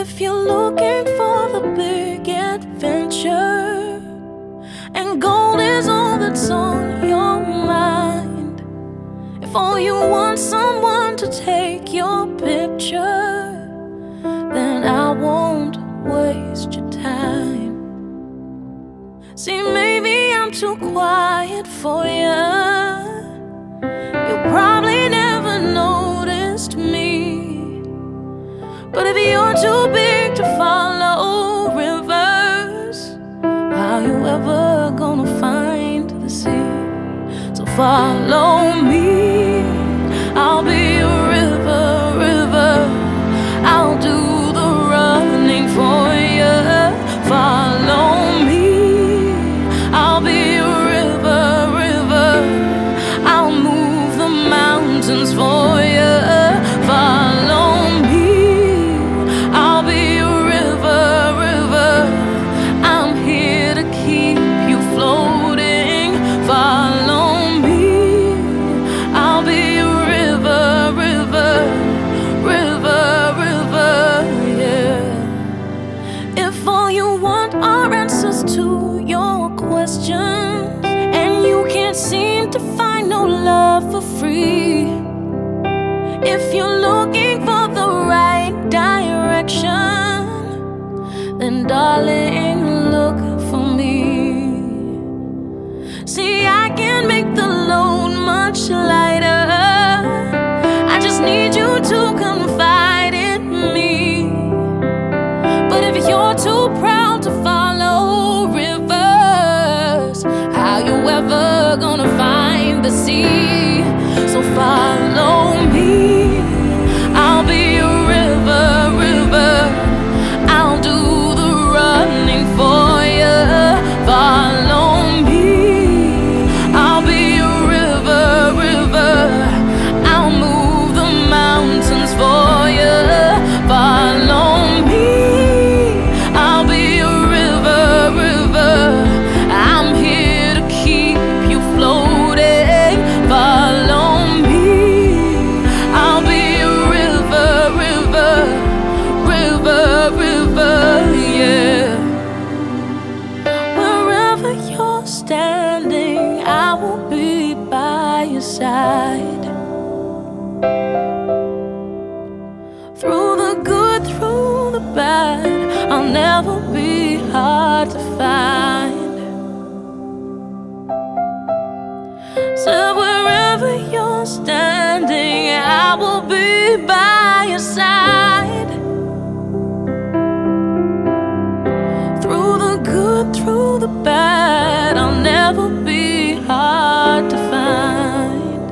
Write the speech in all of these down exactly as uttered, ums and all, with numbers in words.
If you're looking for the big adventure and gold is all that's on your mind, if all you want someone to take your picture, then I won't waste your time. See, maybe I'm too quiet for you. You probably never noticed me, but if you're too big to follow rivers, how you ever gonna find the sea? So follow me, I'll be a river, river. I'll do the running for you. Follow me, I'll be a river, river. I'll move the mountains for you. Follow me, I'll be a river, river. I'm here to keep you floating. Follow me, I'll be a river, river, river, river, yeah. If all you want are answers to your questions and you can't seem to find no love for free, if you're looking for the right direction, then darling, look for me. See, I can make the load much lighter. I just need you to confide in me. But if you're too proud to follow rivers, how you ever gonna find the sea? So follow me, I'll be a river, river. I'll do the running for you. Follow me, I'll be a river, river. I'll move the mountains for you. Follow me, I'll be a river, river. I'm here to keep you floating. Follow me, I'll be a river, river, river, river, yeah. Wherever you're standing, I will be by your side. Through the good, through the bad, I'll never be hard to find. So wherever you're standing, I will be by your side. Through the good, through the bad, I'll never be hard to find.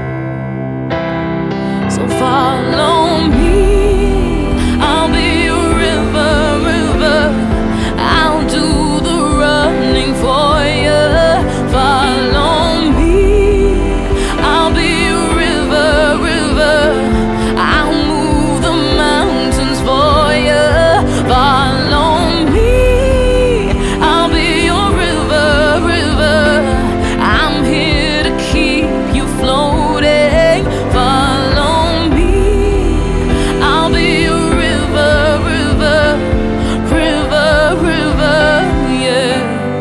So follow me, I'll be a river, river. I'll do the running for you. Follow me, I'll be a river, river. I'll move the mountains for you. Follow me, I'll be your river, river. I'm here to keep you floating. Follow me, I'll be a river, river, river, river, yeah.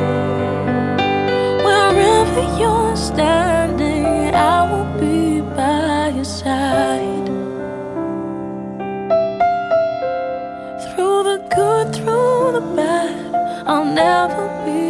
Wherever you're standing, I will be by your side. Through the good, through the bad, I'll never be